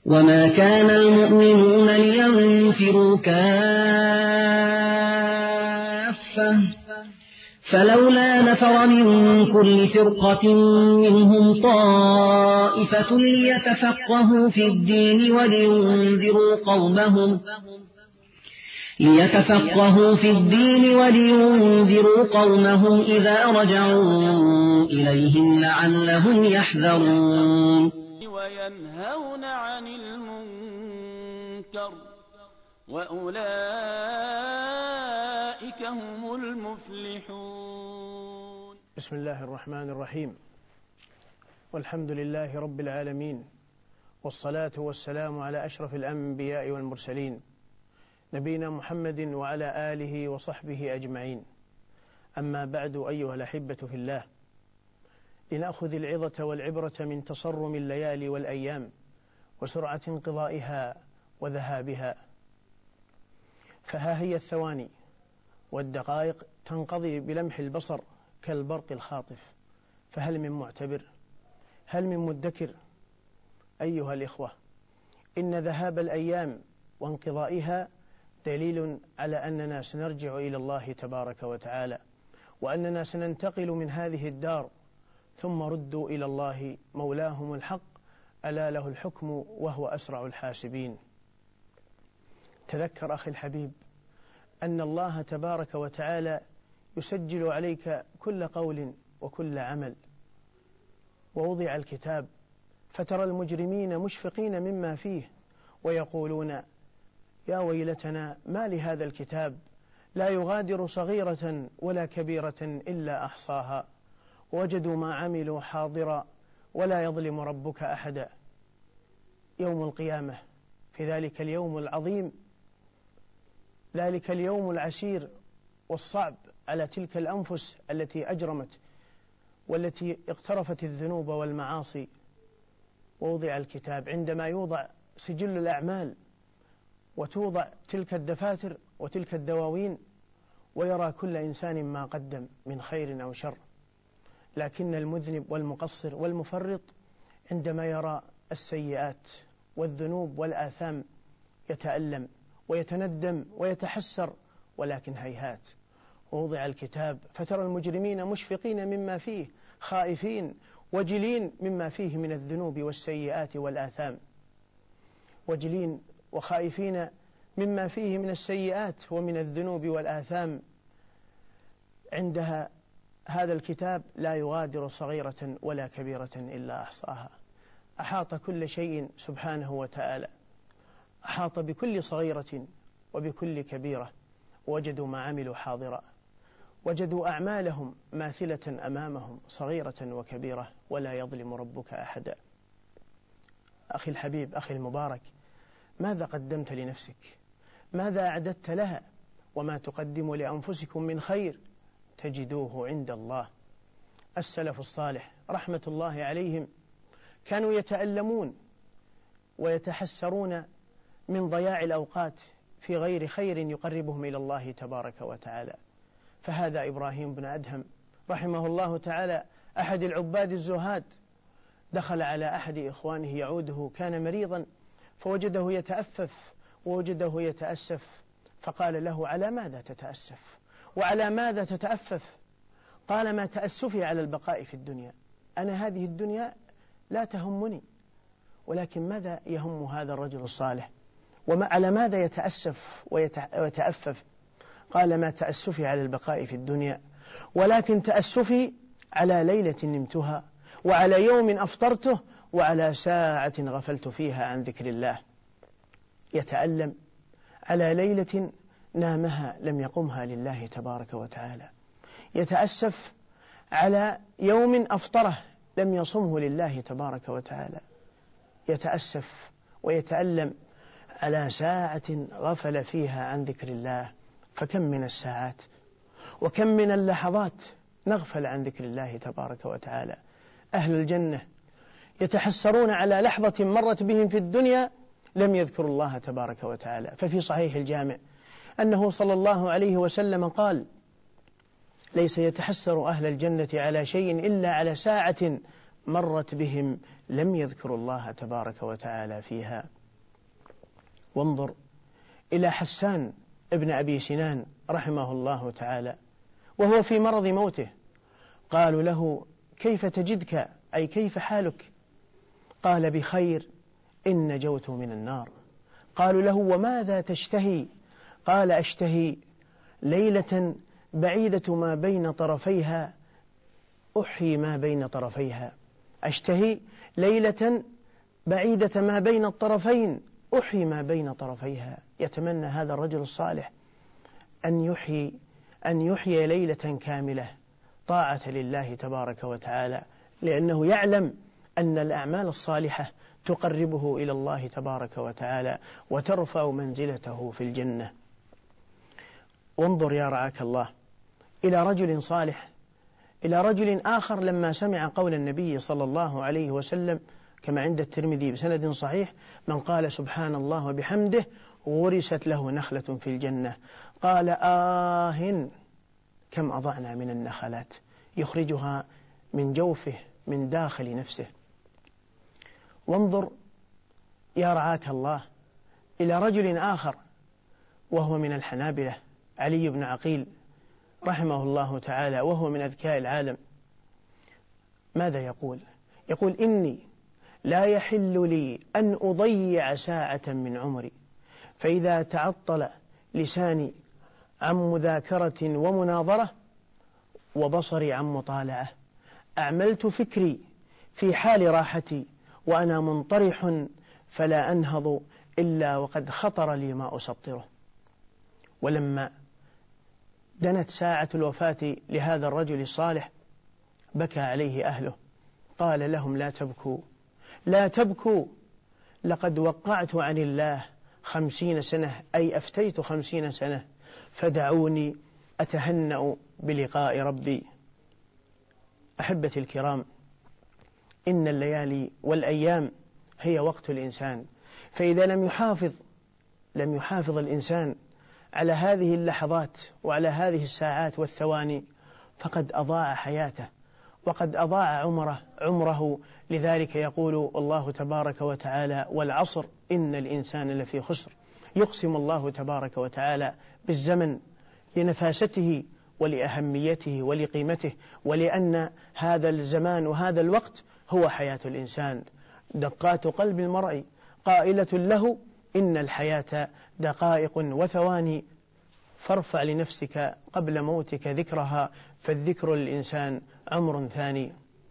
وما كان المؤمنون لينفروا كافة فلولا نفر من كل فرقة منهم طائفة ليتفقهوا في الدين ولينذروا قومهم إذا رجعوا إليهم لعلهم يحذرون وينهون عن المنكر وأولئك هم المفلحون. بسم الله الرحمن الرحيم، والحمد لله رب العالمين، والصلاة والسلام على أشرف الأنبياء والمرسلين نبينا محمد وعلى آله وصحبه أجمعين. أما بعد، أيها الأحبة في الله، لنأخذ العظة والعبرة من تصرم الليالي والأيام وسرعة انقضائها وذهابها، فها هي الثواني والدقائق تنقضي بلمح البصر كالبرق الخاطف، فهل من معتبر؟ هل من مدكر؟ أيها الإخوة، إن ذهاب الأيام وانقضائها دليل على أننا سنرجع إلى الله تبارك وتعالى، وأننا سننتقل من هذه الدار، ثم ردوا إلى الله مولاهم الحق، ألا له الحكم وهو أسرع الحاسبين. تذكر أخي الحبيب أن الله تبارك وتعالى يسجل عليك كل قول وكل عمل، ووضع الكتاب فترى المجرمين مشفقين مما فيه ويقولون يا ويلتنا ما لهذا الكتاب لا يغادر صغيرة ولا كبيرة إلا أحصاها وجدوا ما عملوا حاضرا ولا يظلم ربك أحدا. يوم القيامة، في ذلك اليوم العظيم، ذلك اليوم العسير والصعب على تلك الأنفس التي أجرمت والتي اقترفت الذنوب والمعاصي، ووضع الكتاب عندما يوضع سجل الأعمال وتوضع تلك الدفاتر وتلك الدواوين، ويرى كل إنسان ما قدم من خير أو شر، لكن المذنب والمقصر والمفرط عندما يرى السيئات والذنوب والآثام يتألم ويتندم ويتحسر، ولكن هيهات. ووضع الكتاب فترى المجرمين مشفقين مما فيه، خائفين وجلين مما فيه من الذنوب والسيئات والآثام، وجلين وخائفين مما فيه من السيئات ومن الذنوب والآثام. عندها هذا الكتاب لا يغادر صغيرة ولا كبيرة إلا أحصاها، أحاط كل شيء سبحانه وتعالى، أحاط بكل صغيرة وبكل كبيرة، وجدوا ما عملوا حاضرا، وجدوا أعمالهم ماثلة أمامهم صغيرة وكبيرة ولا يظلم ربك أحدا. أخي الحبيب، أخي المبارك، ماذا قدمت لنفسك؟ ماذا أعددت لها؟ وما تقدموا لأنفسكم من خير تجدوه عند الله. السلف الصالح رحمة الله عليهم كانوا يتألمون ويتحسرون من ضياع الأوقات في غير خير يقربهم إلى الله تبارك وتعالى. فهذا إبراهيم بن أدهم رحمه الله تعالى أحد العباد الزهاد، دخل على أحد إخوانه يعوده، كان مريضا، فوجده يتأفف ووجده يتأسف، فقال له على ماذا تتأسف وعلى ماذا تتأفف؟ قال ما تأسفي على البقاء في الدنيا، أنا هذه الدنيا لا تهمني، ولكن ماذا يهم هذا الرجل الصالح وعلى ماذا يتأسف ويتأفف؟ قال ما تأسفي على البقاء في الدنيا، ولكن تأسفي على ليلة نمتها، وعلى يوم أفطرته، وعلى ساعة غفلت فيها عن ذكر الله. يتألم على ليلة نامها لم يقمها لله تبارك وتعالى، يتأسف على يوم أفطره لم يصمه لله تبارك وتعالى، يتأسف ويتألم على ساعة غفل فيها عن ذكر الله. فكم من الساعات وكم من اللحظات نغفل عن ذكر الله تبارك وتعالى. أهل الجنة يتحسرون على لحظة مرت بهم في الدنيا لم يذكروا الله تبارك وتعالى. ففي صحيح الجامع أنه صلى الله عليه وسلم قال ليس يتحسر أهل الجنة على شيء إلا على ساعة مرت بهم لم يذكروا الله تبارك وتعالى فيها. وانظر إلى حسان ابن أبي سنان رحمه الله تعالى وهو في مرض موته، قالوا له: كيف تجدك؟ أي كيف حالك؟ قال: بخير، إن نجوت من النار. قالوا له: وماذا تشتهي؟ قال: أشتهي ليلة بعيدة ما بين طرفيها أحيي ما بين طرفيها. أشتهي ليلة بعيدة ما بين الطرفين أحيي ما بين طرفيها. يتمنى هذا الرجل الصالح أن يحيي ليلة كاملة طاعة لله تبارك وتعالى، لأنه يعلم أن الأعمال الصالحة تقربه إلى الله تبارك وتعالى وترفع منزلته في الجنة. وانظر يا رعاك الله إلى رجل صالح، إلى رجل آخر لما سمع قول النبي صلى الله عليه وسلم كما عند الترمذي بسند صحيح: من قال سبحان الله وبحمده غرست له نخلة في الجنة. قال: كم أضعنا من النخلات يخرجها من جوفه من داخل نفسه. وانظر يا رعاك الله إلى رجل آخر وهو من الحنابلة، علي بن عقيل رحمه الله تعالى، وهو من أذكياء العالم. ماذا يقول؟ يقول: إني لا يحل لي أن أضيع ساعة من عمري، فإذا تعطل لساني عن مذاكرة ومناظرة وبصري عن مطالعة أعملت فكري في حال راحتي وأنا منطرح فلا أنهض إلا وقد خطر لي ما أسطره. ولما دنت ساعة الوفاة لهذا الرجل الصالح بكى عليه أهله، قال لهم: لا تبكوا، لا تبكوا، لقد وقعت عن الله 50 سنة، أي أفتيت 50 سنة، فدعوني أتهنأ بلقاء ربي. أحبتي الكرام، إن الليالي والأيام هي وقت الإنسان، فإذا لم يحافظ الإنسان على هذه اللحظات وعلى هذه الساعات والثواني فقد أضاع حياته وقد أضاع عمره. لذلك يقول الله تبارك وتعالى: والعصر إن الإنسان لفي خسر. يقسم الله تبارك وتعالى بالزمن لنفاسته ولأهميته ولقيمته، ولأن هذا الزمان وهذا الوقت هو حياة الإنسان. دقات قلب المرء قائلة له: إن الحياة دقائق وثواني، فارفع لنفسك قبل موتك ذكرها، فالذكر للإنسان عمر ثاني.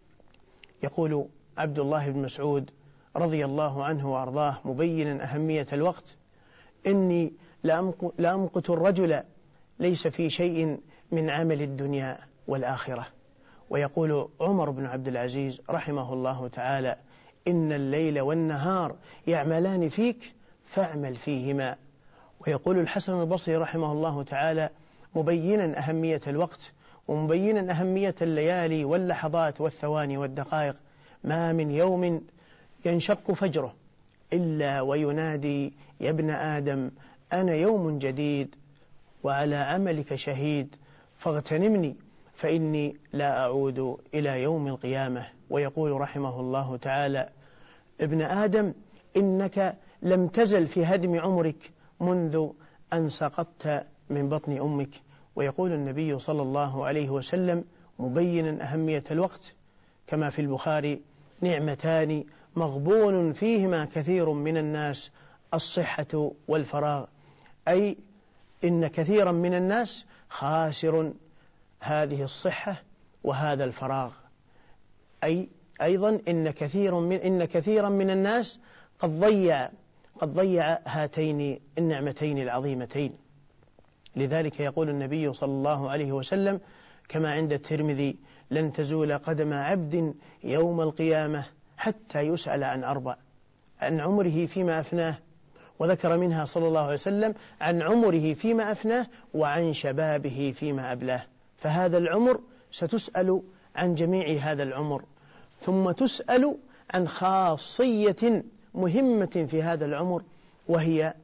يقول عبد الله بن مسعود رضي الله عنه وأرضاه مبينا أهمية الوقت: إني لأمقت الرجل ليس في شيء من عمل الدنيا والآخرة. ويقول عمر بن عبد العزيز رحمه الله تعالى: إن الليل والنهار يعملان فيك فاعمل فيهما. ويقول الحسن البصري رحمه الله تعالى مبينا أهمية الوقت ومبينا أهمية الليالي واللحظات والثواني والدقائق: ما من يوم ينشق فجره إلا وينادي: يا ابن آدم أنا يوم جديد وعلى عملك شهيد، فاغتنمني فإني لا أعود إلى يوم القيامة. ويقول رحمه الله تعالى: ابن آدم إنك لم تزل في هدم عمرك منذ أن سقطت من بطن أمك. ويقول النبي صلى الله عليه وسلم مبينا أهمية الوقت كما في البخاري: نعمتان مغبون فيهما كثير من الناس، الصحة والفراغ. أي إن كثيرا من الناس خاسر هذه الصحة وهذا الفراغ. أي أيضا إن كثيرا من الناس قد ضيع هاتين النعمتين العظيمتين. لذلك يقول النبي صلى الله عليه وسلم كما عند الترمذي: لن تزول قدم عبد يوم القيامة حتى يسأل عن 4: عن عمره فيما أفناه، وذكر منها صلى الله عليه وسلم عن عمره فيما أفناه وعن شبابه فيما أبلاه. فهذا العمر ستسأل عن جميع هذا العمر، ثم تسأل عن خاصية مهمة في هذا العمر وهي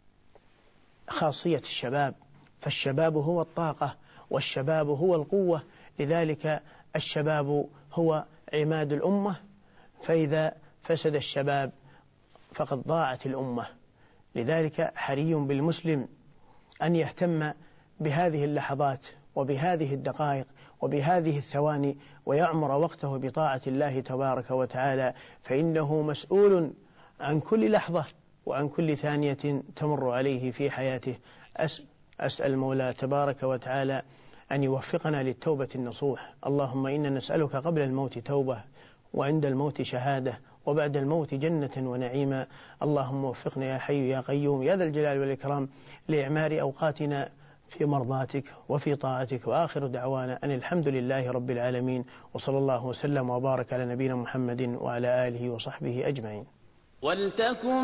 خاصية الشباب. فالشباب هو الطاقة والشباب هو القوة، لذلك الشباب هو عماد الأمة، فإذا فسد الشباب فقد ضاعت الأمة. لذلك حري بالمسلم أن يهتم بهذه اللحظات وبهذه الدقائق وبهذه الثواني ويعمر وقته بطاعة الله تبارك وتعالى، فإنه مسؤول عن كل لحظة وعن كل ثانية تمر عليه في حياته. أسأل المولى تبارك وتعالى أن يوفقنا للتوبة النصوح. اللهم إنا نسألك قبل الموت توبة، وعند الموت شهادة، وبعد الموت جنة ونعيما. اللهم وفقنا يا حي يا قيوم يا ذا الجلال والإكرام لإعمار أوقاتنا في مرضاتك وفي طاعتك. وآخر دعوانا أن الحمد لله رب العالمين، وصلى الله وسلم وبارك على نبينا محمد وعلى آله وصحبه أجمعين. ولتكن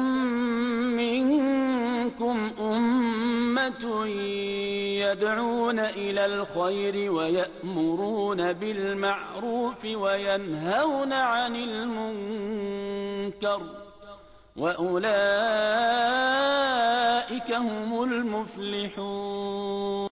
منكم أمة يدعون إلى الخير ويأمرون بالمعروف وينهون عن المنكر، وأولئك هم المفلحون.